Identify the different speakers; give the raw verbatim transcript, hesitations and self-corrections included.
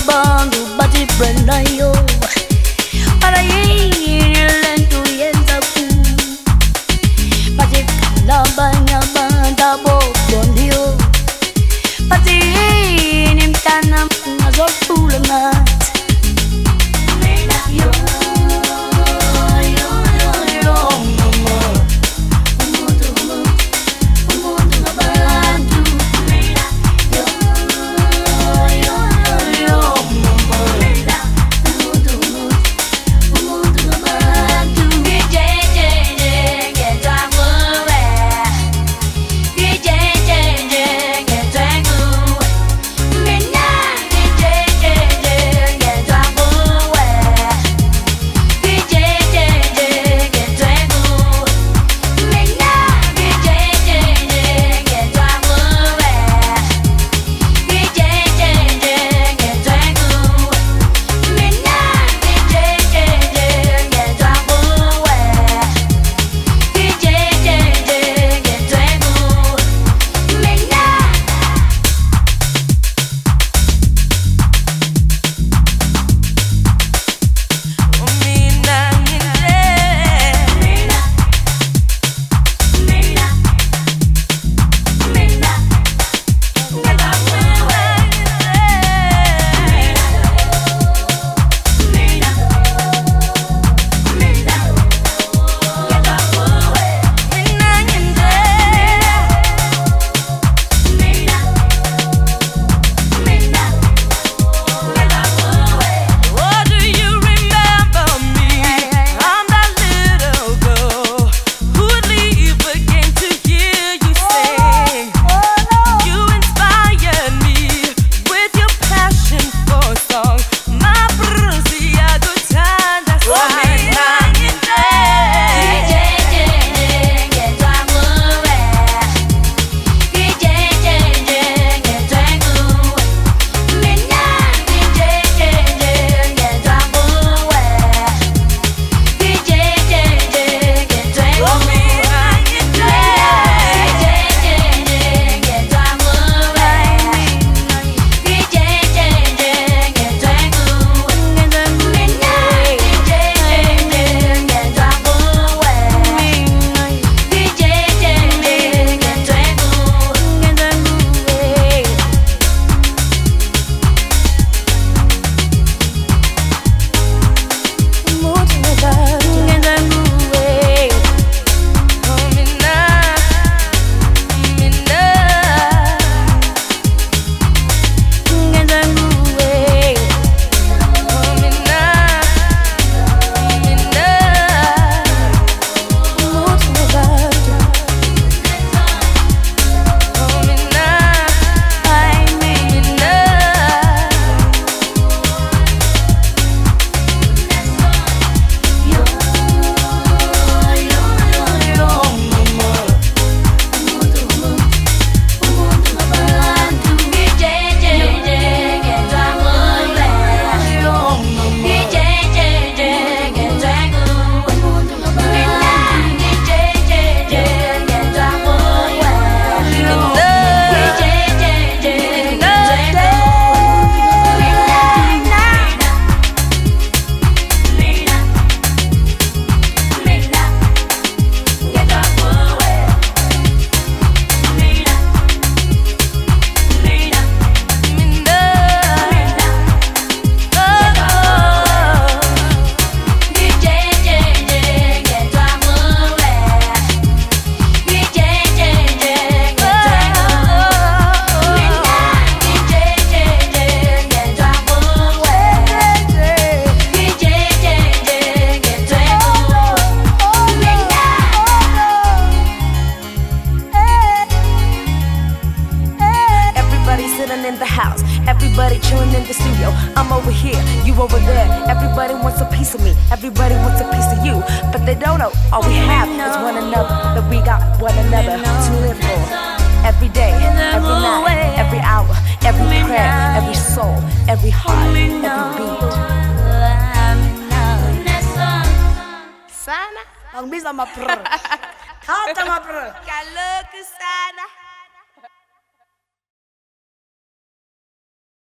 Speaker 1: bantu bathi Brenda yo para yini lento yenza ku bathi labanya banda bobondio bathi yini mntana ungazothula nathi yo
Speaker 2: Everybody chilling in the studio. I'm over here, you over there. Everybody wants a piece of me. Everybody wants a piece of you. But they don't know all we have is one another. That we got one another to live for. Every day, every night, every hour, every prayer, every soul, every heart, every beat.
Speaker 1: Sana, ang bisa mapr. Kata mapr.
Speaker 2: Kalau ke sana.